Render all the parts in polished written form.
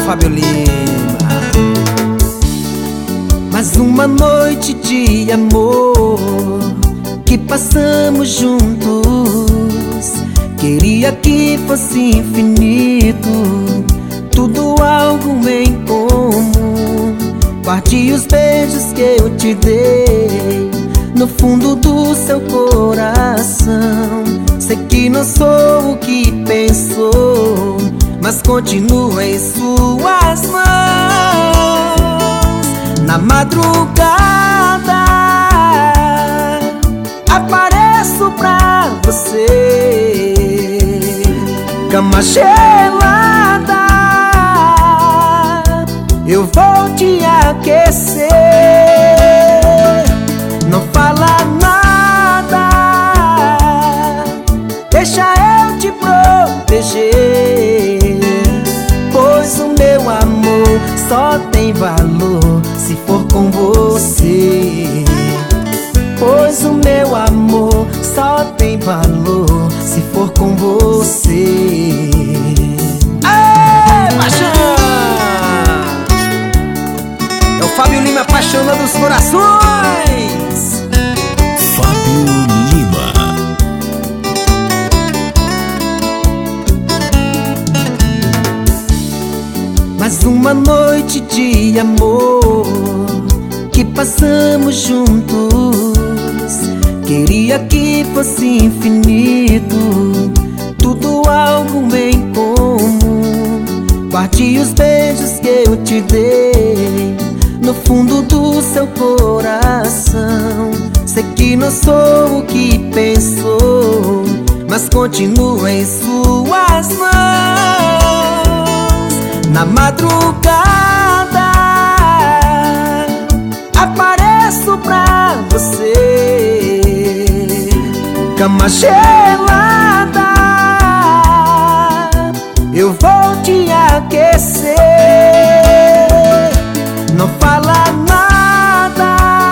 Fábio Lima. Mais uma noite de amor que passamos juntos. Queria que fosse infinito, tudo algo em comum. Guarde os beijos que eu te dei no fundo do seu coração. Sei que não sou o que pensou, mas continuo em suas mãos. Na madrugada apareço pra você, cama gelada, eu vou te aquecer. Não fala nada, deixa eu te proteger, pois o meu amor só tem valor se for com você. Pois o meu amor só tem valor se for com você. Aê, paixão! É o Fábio Lima apaixonando os corações. Fábio Lima. Mais uma noite de amor que passamos juntos. Queria que fosse infinito, tudo algo em comum. Guarde os beijos que eu te dei no fundo do seu coração. Sei que não sou o que pensou, mas continuo em suas mãos. Na madrugada apareço pra você, cama gelada, eu vou te aquecer. Não fala nada,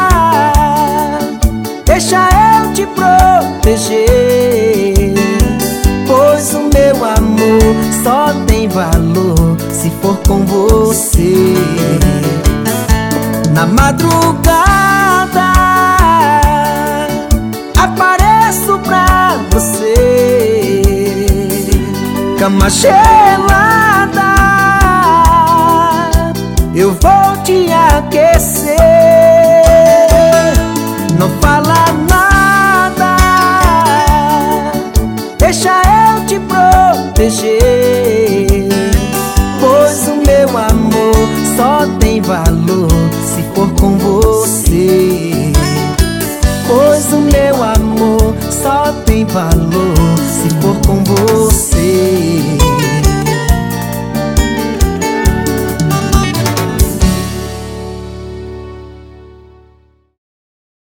deixa eu te proteger, pois o meu amor só tem valor se for com você. Na madrugada apareço pra você, cama gelada, eu vou te aquecer. Não fala nada, deixa eu te proteger, pois o meu amor só tem valor se for com você.